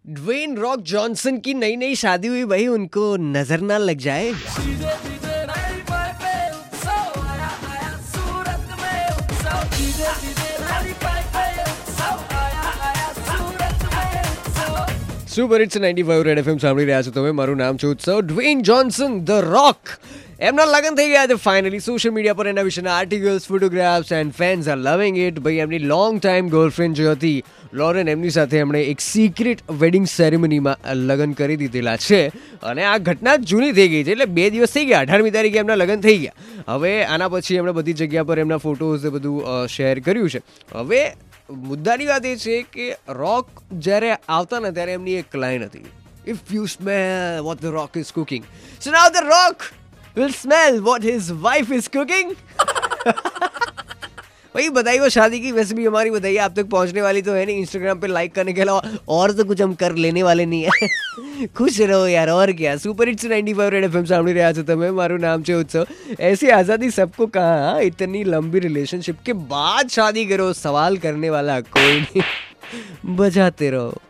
Dwayne rock Johnson की नई नई शादी हुई भाई, उनको नजर ना लग जाए। સુપર હિટ્સ 95 રેડ એફએમ સાંભળી રહ્યા છો તમે. મારું નામ છે ઉત્સવ. ડ્વેન જોન્સન ધ રોક, એમના લગ્ન થઈ ગયા છે ફાઇનલી. સોશિયલ મીડિયા પર એના વિશેના articles, photographs and fans are loving it. ભાઈ એમની લોંગ ટાઈમ ગર્લફ્રેન્ડ જે હતી લોરેન, એમની સાથે એમણે એક સિક્રેટ વેડિંગ સેરેમનીમાં લગ્ન કરી દીધેલા છે. અને આ ઘટના જૂની થઈ ગઈ છે, એટલે 2 દિવસ થઈ ગયા. 18મી તારીખે એમના લગ્ન થઈ ગયા. હવે આના પછી એમણે બધી જગ્યા પર એમના ફોટોઝ બધું શેર કર્યું છે. હવે મુદ્દાની વાત એ છે કે રોક જ્યારે આવતા ને ત્યારે એમની એક લાઈન હતી, if you smell what the rock is cooking, so now the rock will smell what his wife is cooking. भाई बधाई हो शादी की. वैसे भी हमारी बधाई आप तक पहुंचने वाली तो है नहीं. इंस्टाग्राम पे लाइक करने के अलावा और तो कुछ हम कर लेने वाले नहीं है. खुश रहो यार, और क्या. सुपर हिट्स 95 रेड एफएम સાંભળી રહ્યા છો તમે. મારું નામ છે ઉત્સવ. ऐसी आज़ादी सबको कहा, इतनी लंबी रिलेशनशिप के बाद शादी करो, सवाल करने वाला कोई नहीं. बजाते रहो.